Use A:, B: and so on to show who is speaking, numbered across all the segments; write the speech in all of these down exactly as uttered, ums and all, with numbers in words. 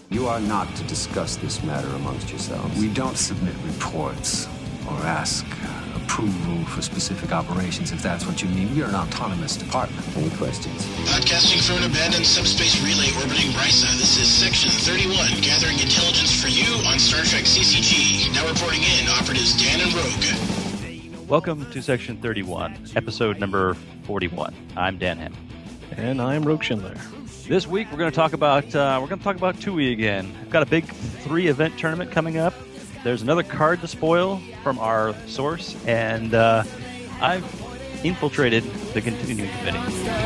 A: You are not to discuss this matter amongst yourselves.
B: We don't submit reports or ask approval for specific operations, if that's what you mean. We are an autonomous department.
A: Any questions?
C: Podcasting from an abandoned subspace relay orbiting Risa, this is Section thirty-one, gathering intelligence for you on Star Trek C C G. Now reporting in, operatives Dan and Rogue.
D: Welcome to Section thirty-one, episode number forty-one. I'm Dan Hammond.
E: And I'm Rogue Schindler.
D: This week we're going to talk about uh, we're going to talk about TUI again. We've got a big three-event tournament coming up. There's another card to spoil from our source, and uh, I've infiltrated the continuing committee.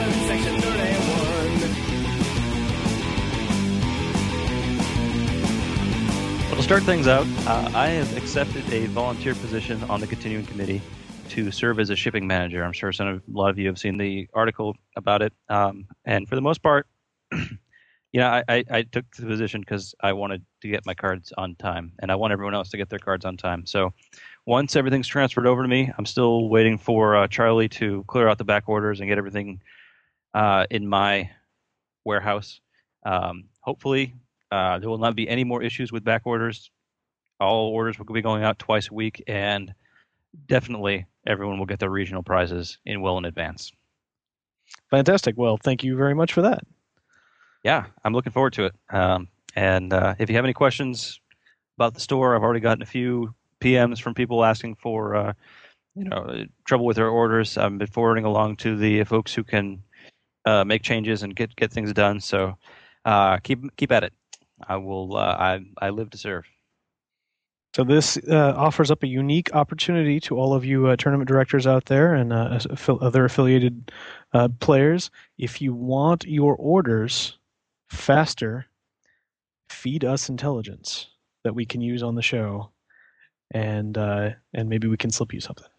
D: Well, to start things out, uh, I have accepted a volunteer position on the continuing committee to serve as a shipping manager. I'm sure some, a lot of you have seen the article about it, um, and for the most part, you know, I, I, I took the position because I wanted to get my cards on time, and I want everyone else to get their cards on time. So once everything's transferred over to me, I'm still waiting for uh, Charlie to clear out the back orders and get everything uh, in my warehouse. Um, hopefully, uh, there will not be any more issues with back orders. All orders will be going out twice a week, and definitely everyone will get their regional prizes in well in advance.
E: Fantastic. Well, thank you very much for that.
D: Yeah, I'm looking forward to it. Um, and uh, if you have any questions about the store, I've already gotten a few P Ms from people asking for, uh, you know, trouble with their orders. I've been forwarding along to the folks who can uh, make changes and get, get things done. So uh, keep keep at it. I will. Uh, I I live to serve.
E: So this uh, offers up a unique opportunity to all of you uh, tournament directors out there and uh, affi- other affiliated uh, players. If you want your orders faster, feed us intelligence that we can use on the show, and uh, and maybe we can slip you something.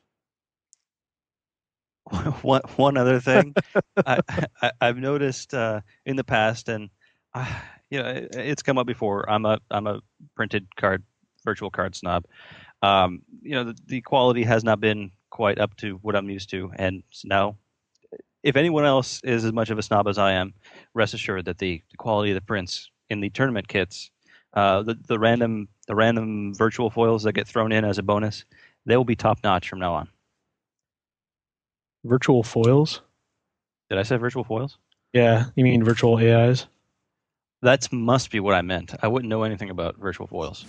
D: one one other thing, I, I I've noticed uh, in the past, and uh, you know, it, it's come up before. I'm a I'm a printed card, virtual card snob. Um, you know, the, the quality has not been quite up to what I'm used to, and now, if anyone else is as much of a snob as I am, rest assured that the, the quality of the prints in the tournament kits, uh, the the random the random virtual foils that get thrown in as a bonus, they will be top notch from now on.
E: Virtual foils?
D: Did I say virtual foils?
E: Yeah, you mean virtual A Is?
D: That must be what I meant. I wouldn't know anything about virtual foils.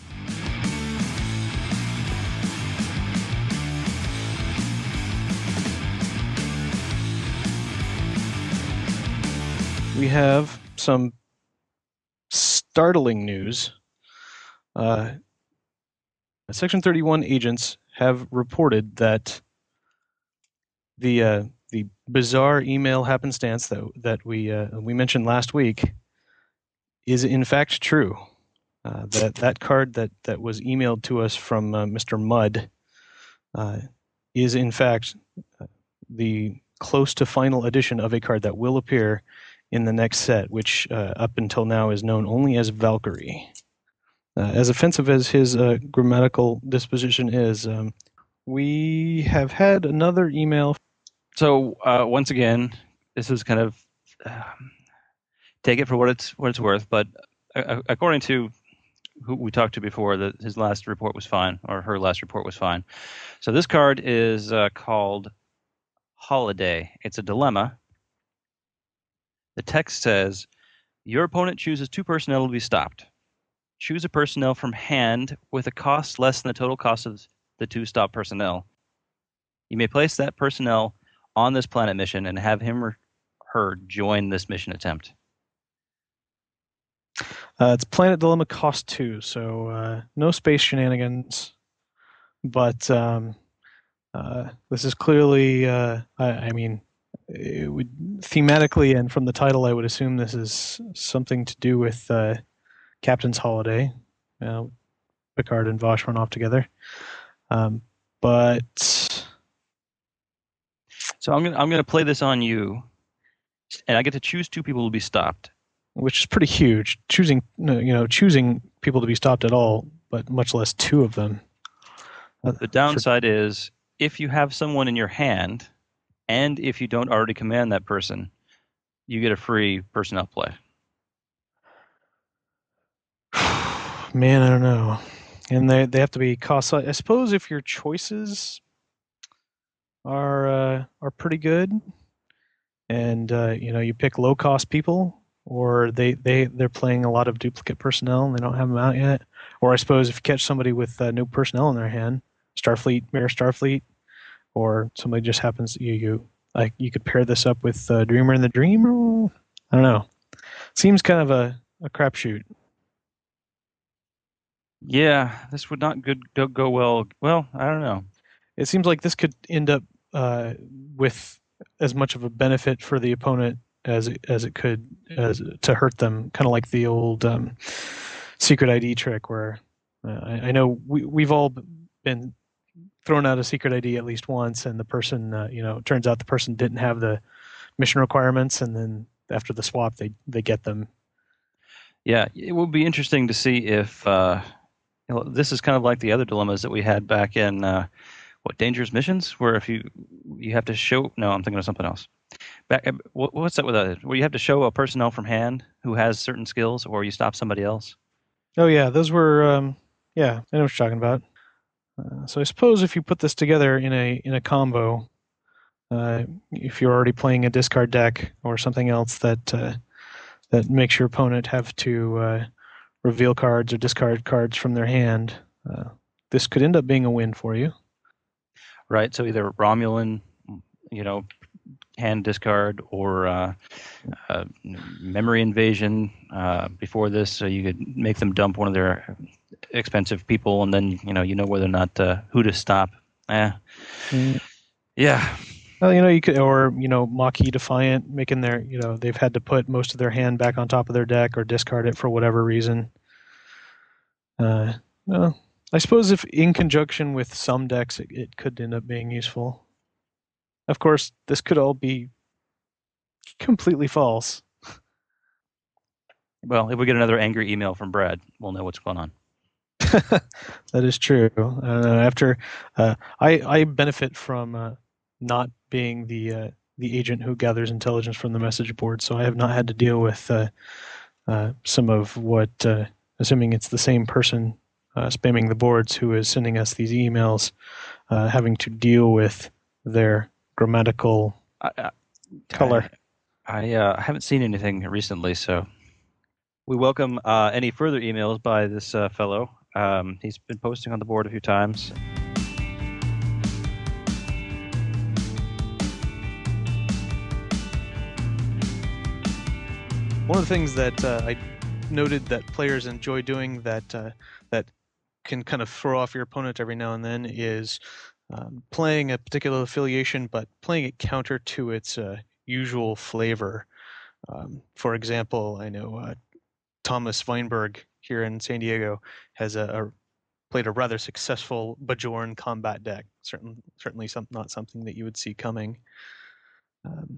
E: We have some startling news. Uh, Section thirty-one agents have reported that the uh, the bizarre email happenstance that that we uh, we mentioned last week is in fact true. Uh, that that card that, that was emailed to us from uh, Mister Mudd uh, is in fact the close to final edition of a card that will appear in the next set, which uh, up until now is known only as Valkyrie. Uh, as offensive as his uh, grammatical disposition is, um, we have had another email.
D: So uh, once again, this is kind of um, take it for what it's what it's worth. But uh, according to who we talked to before, that his last report was fine, or her last report was fine. So this card is uh, called Holiday. It's a dilemma. The text says, your opponent chooses two personnel to be stopped. Choose a personnel from hand with a cost less than the total cost of the two stop personnel. You may place that personnel on this planet mission and have him or her join this mission attempt.
E: Uh, it's Planet Dilemma cost two, so uh, no space shenanigans. But um, uh, this is clearly, uh, I, I mean, it would, thematically and from the title, I would assume this is something to do with uh, Captain's Holiday. Uh, Picard and Vosh run off together. Um, but
D: so I'm gonna I'm gonna play this on you, and I get to choose two people to be stopped,
E: which is pretty huge. Choosing you know choosing people to be stopped at all, but much less two of them.
D: The downside For, is if you have someone in your hand, and if you don't already command that person, you get a free personnel play.
E: man, I don't know. And they they have to be cost. I suppose if your choices are uh, are pretty good, and uh, you know you pick low cost people, or they they they're playing a lot of duplicate personnel and they don't have them out yet. Or I suppose if you catch somebody with uh, new personnel in their hand, Starfleet, Mirror Starfleet, or somebody just happens you you like you could pair this up with uh, Dreamer and the Dream. I don't know. Seems kind of a a crapshoot.
D: Yeah, this would not good go, go well. Well, I don't know.
E: It seems like this could end up uh, with as much of a benefit for the opponent as it, as it could as to hurt them. Kind of like the old um, secret I D trick, where uh, I, I know we we've all been thrown out a secret I D at least once, and the person uh, you know it turns out the person didn't have the mission requirements, and then after the swap they they get them.
D: Yeah, it will be interesting to see if. Uh, You know, this is kind of like the other dilemmas that we had back in uh, what Dangerous Missions, where if you you have to show. No, I'm thinking of something else. Back, what, what's that with a where you have to show a personnel from hand who has certain skills, or you stop somebody else?
E: Oh yeah, those were um, yeah. I know what you're talking about. Uh, so I suppose if you put this together in a in a combo, uh, if you're already playing a discard deck or something else that uh, that makes your opponent have to uh, reveal cards or discard cards from their hand, uh, this could end up being a win for you.
D: Right. So either Romulan, you know, hand discard, or uh, uh, memory invasion. Uh, before this, so you could make them dump one of their expensive people, and then you know you know whether or not uh, who to stop. Eh.
E: Mm.
D: Yeah.
E: Well, you know, you could, or you know, Maquis Defiant, making their, you know, they've had to put most of their hand back on top of their deck or discard it for whatever reason. Uh, well, I suppose if in conjunction with some decks, it, it could end up being useful. Of course, this could all be completely false.
D: Well, if we get another angry email from Brad, we'll know what's going on.
E: That is true. Uh, after uh, I, I benefit from uh, not being the uh, the agent who gathers intelligence from the message board, so I have not had to deal with uh, uh, some of what, uh, assuming it's the same person uh, spamming the boards who is sending us these emails, uh, having to deal with their grammatical
D: I, I,
E: color.
D: I, I uh, haven't seen anything recently, so we welcome uh, any further emails by this uh, fellow. Um, he's been posting on the board a few times.
E: One of the things that uh, I noted that players enjoy doing that uh, that can kind of throw off your opponent every now and then is um, playing a particular affiliation, but playing it counter to its uh, usual flavor. Um, for example, I know uh, Thomas Weinberg here in San Diego has a, a played a rather successful Bajoran combat deck. Certain, certainly, some, not something that you would see coming. Um,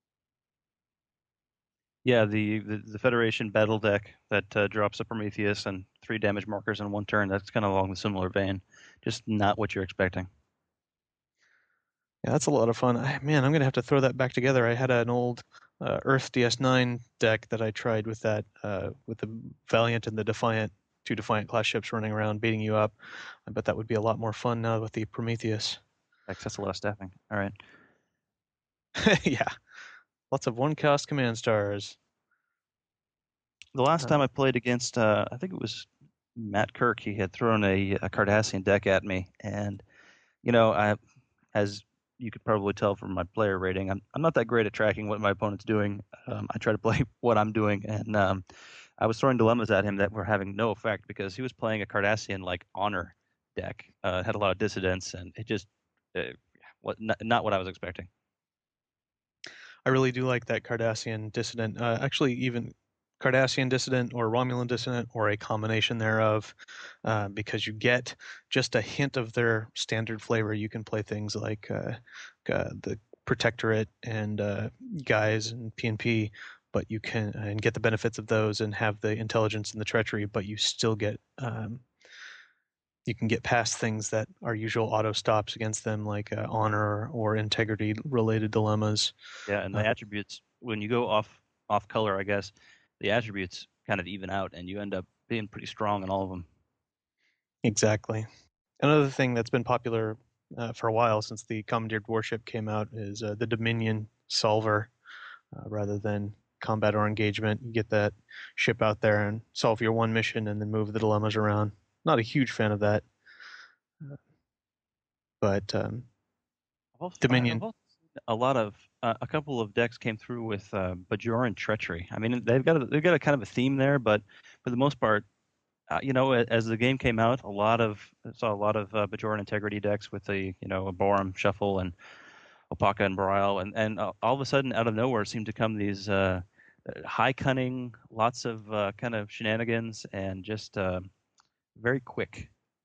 D: Yeah, the, the, the Federation battle deck that uh, drops a Prometheus and three damage markers in one turn. That's kind of along the similar vein. Just not what you're expecting.
E: Yeah, that's a lot of fun. I, man, I'm going to have to throw that back together. I had an old uh, Earth D S nine deck that I tried with that, uh, with the Valiant and the Defiant, two Defiant class ships running around beating you up. I bet that would be a lot more fun now with the Prometheus.
D: That's a lot of staffing. All right.
E: Yeah. Lots of one-cost command stars.
D: The last
E: Uh,
D: time I played against, uh, I think it was Matt Kirk, he had thrown a, a Cardassian deck at me. And, you know, I, as you could probably tell from my player rating, I'm, I'm not that great at tracking what my opponent's doing. Um, I try to play what I'm doing. And um, I was throwing dilemmas at him that were having no effect because he was playing a Cardassian, like, honor deck. Uh, had a lot of dissidence, and it just, uh, what, not, not what I was expecting.
E: I really do like that Cardassian Dissident. Uh, actually, even Cardassian Dissident or Romulan Dissident or a combination thereof, uh, because you get just a hint of their standard flavor. You can play things like uh, uh, the Protectorate and uh, Guys and P and P, but you can and get the benefits of those and have the intelligence and the treachery, but you still get um, you can get past things that are usual auto stops against them, like uh, honor or integrity related dilemmas.
D: Yeah, and the
E: Uh,
D: attributes, when you go off off color, I guess, the attributes kind of even out, and you end up being pretty strong in all of them.
E: Exactly. Another thing that's been popular uh, for a while since the Commandeered Warship came out is uh, the Dominion Solver. Uh, rather than combat or engagement, you get that ship out there and solve your one mission and then move the dilemmas around. Not a huge fan of that. Uh, but um,
D: I've also,
E: Dominion.
D: I've also seen a lot of uh, a couple of decks came through with uh, Bajoran Treachery. I mean, they've got a, they've got a kind of a theme there, but for the most part, uh, you know, as the game came out, a lot of I saw a lot of uh, Bajoran Integrity decks with the you know a Borum Shuffle and Opaka and Boreal, and and uh, all of a sudden, out of nowhere, seemed to come these uh, high cunning, lots of uh, kind of shenanigans, and just uh, very quick.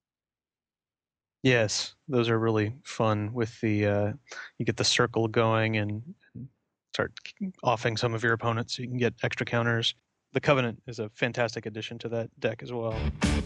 E: Yes, those are really fun. With the uh, you get the circle going and, and start offing some of your opponents, so you can get extra counters. The Covenant is a fantastic addition to that deck as well.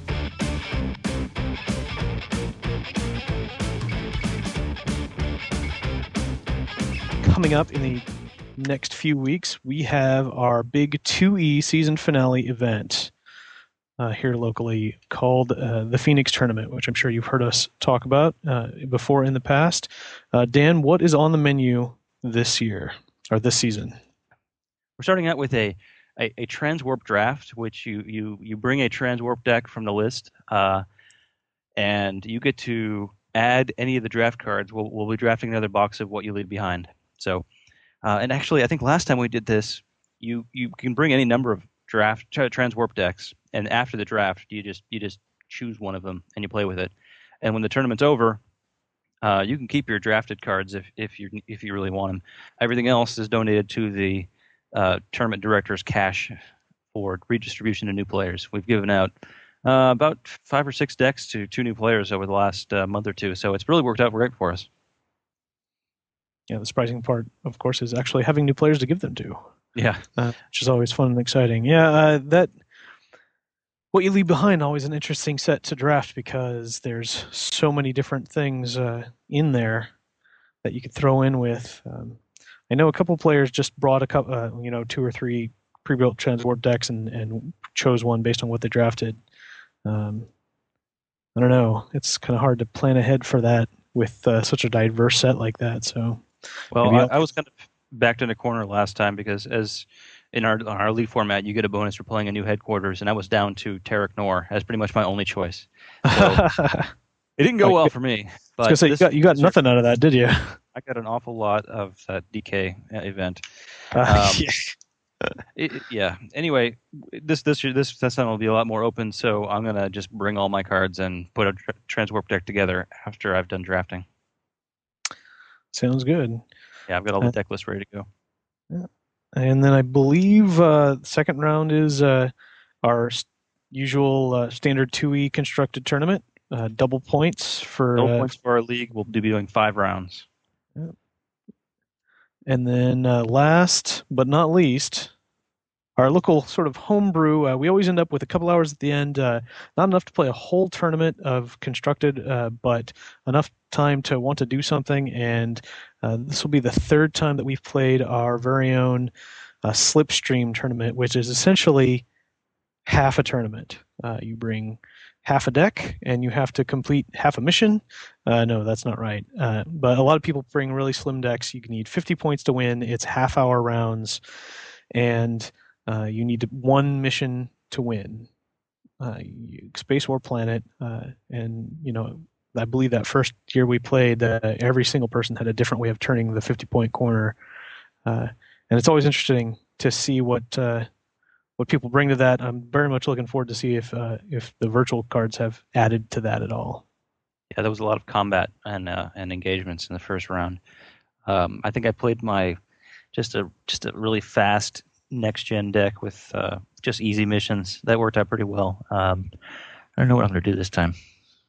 E: Coming up in the next few weeks, we have our big two E season finale event uh, here locally called uh, the Phoenix Tournament, which I'm sure you've heard us talk about uh, before in the past. Uh, Dan, what is on the menu this year, or this season?
D: We're starting out with a, a, a Transwarp draft, which you, you, you bring a Transwarp deck from the list, uh, and you get to add any of the draft cards. We'll, we'll be drafting another box of what you leave behind. So, uh, and actually, I think last time we did this, you, you can bring any number of draft Transwarp decks, and after the draft, you just you just choose one of them and you play with it. And when the tournament's over, uh, you can keep your drafted cards if if you if you really want them. Everything else is donated to the uh, tournament director's cash for redistribution to new players. We've given out uh, about five or six decks to two new players over the last uh, month or two, so it's really worked out great for us.
E: Yeah, the surprising part, of course, is actually having new players to give them to.
D: Yeah,
E: uh, which is always fun and exciting. Yeah, uh, that what you leave behind always an interesting set to draft because there's so many different things uh, in there that you could throw in with. Um, I know a couple players just brought a couple, uh, you know, two or three pre-built Transwarp decks and, and chose one based on what they drafted. Um, I don't know. It's kind of hard to plan ahead for that with uh, such a diverse set like that. So.
D: Well, I, I was kind of backed in a corner last time because, as in our our league format, you get a bonus for playing a new headquarters, and I was down to Tarek Nor as pretty much my only choice. So it didn't go
E: oh,
D: well for me. But
E: I was gonna say,
D: this,
E: you got you got nothing out of that, did you?
D: I got an awful lot of that D K event.
E: Uh,
D: um, yeah. It, yeah. Anyway, this this this this time will be a lot more open, so I'm gonna just bring all my cards and put a tra- Transwarp deck together after I've done drafting.
E: Sounds good.
D: Yeah, I've got all the
E: uh,
D: deck lists ready to go.
E: Yeah. And then I believe uh, the second round is uh, our st- usual uh, standard two E constructed tournament. Uh, double points for
D: double
E: uh,
D: points for our league. We'll be doing five rounds.
E: Yeah. And then uh, last but not least, our local sort of homebrew. Uh, we always end up with a couple hours at the end. Uh, not enough to play a whole tournament of constructed, uh, but enough time to want to do something. And uh, this will be the third time that we've played our very own uh, Slipstream tournament, which is essentially half a tournament. Uh, you bring half a deck, and you have to complete half a mission. Uh, no, that's not right. Uh, but a lot of people bring really slim decks. You need fifty points to win. It's half-hour rounds, and uh, you need one mission to win. Uh, Space War Planet, uh, and you know, I believe that first year we played, uh, every single person had a different way of turning the fifty-point corner, uh, and it's always interesting to see what. Uh, What people bring to that. I'm very much looking forward to see if uh, if the virtual cards have added to that at all.
D: Yeah, there was a lot of combat and uh, and engagements in the first round. Um, I think I played my just a just a really fast next gen deck with uh, just easy missions that worked out pretty well. Um, I don't know what I'm going to do this time.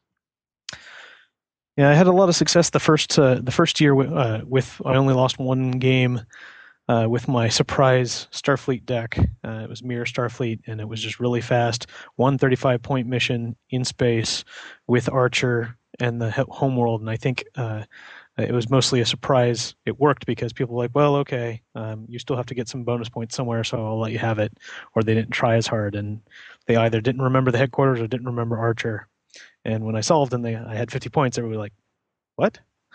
E: Yeah, I had a lot of success the first uh, the first year uh, with. I only lost one game. Uh, with my surprise Starfleet deck. Uh, it was Mirror Starfleet, and it was just really fast. One thirty-five point mission in space with Archer and the homeworld. And I think uh, it was mostly a surprise. It worked because people were like, well, okay, um, you still have to get some bonus points somewhere, so I'll let you have it. Or they didn't try as hard, and they either didn't remember the headquarters or didn't remember Archer. And when I solved and they, I had fifty points, everybody was like, what?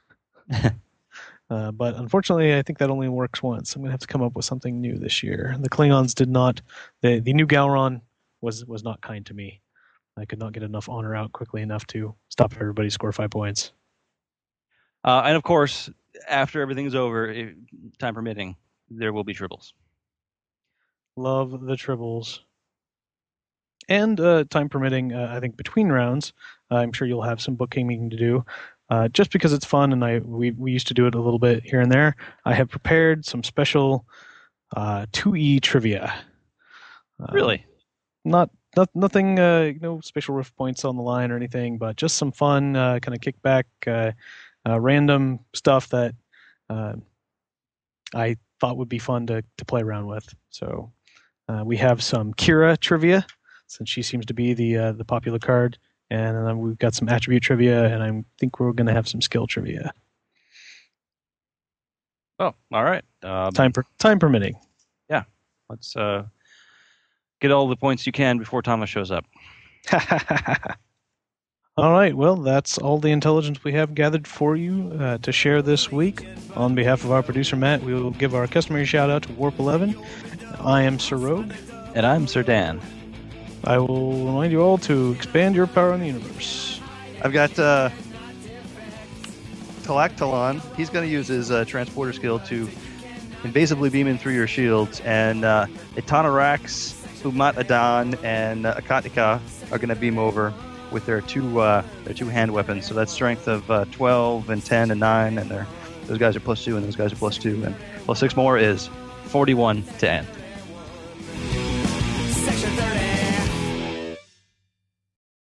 E: uh, but unfortunately, I think that only works once. I'm going to have to come up with something new this year. The Klingons did not, the, the new Gowron was, was not kind to me. I could not get enough honor out quickly enough to stop everybody score five points.
D: Uh, and of course, after everything's over, if, time permitting, there will be tribbles.
E: Love the tribbles. And uh, time permitting, uh, I think between rounds, uh, I'm sure you'll have some bookkeeping to do. Uh, just because it's fun, and I we, we used to do it a little bit here and there, I have prepared some special uh, two E trivia. Uh,
D: really?
E: Not, not nothing, uh, no special riff points on the line or anything, but just some fun, uh, kind of kickback, uh, uh, random stuff that uh, I thought would be fun to, to play around with. So uh, we have some Kira trivia, since she seems to be the uh, the popular card. And then we've got some attribute trivia, and I think we're going to have some skill trivia.
D: Oh, all right. Um,
E: time per, time permitting.
D: Yeah. Let's uh, get all the points you can before Thomas shows up.
E: All right. Well, that's all the intelligence we have gathered for you uh, to share this week. On behalf of our producer, Matt, we will give our customary shout-out to Warp eleven. I am Sir Rogue.
D: And I'm Sir Dan.
E: I will remind you all to expand your power in the universe.
F: I've got uh, Talactalon. He's going to use his uh, transporter skill to invasively beam in through your shields, and uh, Etanarax, Umat Adan, and uh, Akatika are going to beam over with their two uh, their two hand weapons. So that's strength of uh, twelve and ten and nine, and they're, those guys are plus two, and those guys are plus two, and plus six more is forty-one to end.
G: Section thirty.